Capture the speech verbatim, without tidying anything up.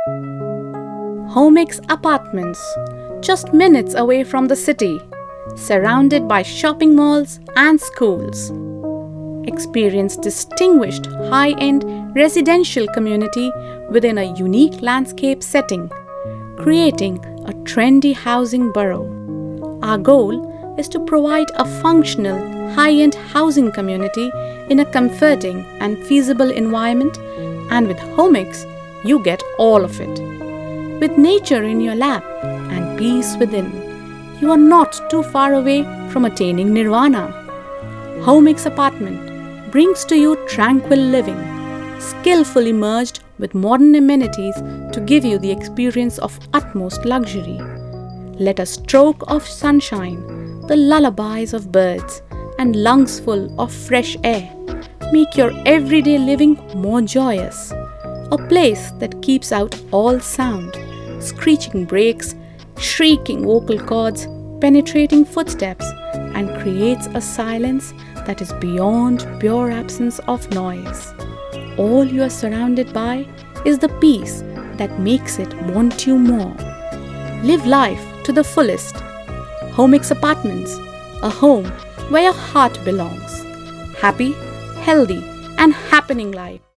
Homix Apartments, just minutes away from the city, surrounded by shopping malls and schools. Experience distinguished high-end residential community within a unique landscape setting, creating a trendy housing borough. Our goal is to provide a functional, high-end housing community in a comforting and feasible environment, and with Homix, you get all of it. With nature in your lap and peace within, you are not too far away from attaining nirvana. Homix Apartment brings to you tranquil living, skillfully merged with modern amenities to give you the experience of utmost luxury. Let a stroke of sunshine, the lullabies of birds, and lungs full of fresh air make your everyday living more joyous. A place that keeps out all sound, screeching brakes, shrieking vocal cords, penetrating footsteps, and creates a silence that is beyond pure absence of noise. All you are surrounded by is the peace that makes it want you more. Live life to the fullest. Homix Apartments, a home where your heart belongs. Happy, healthy, and happening life.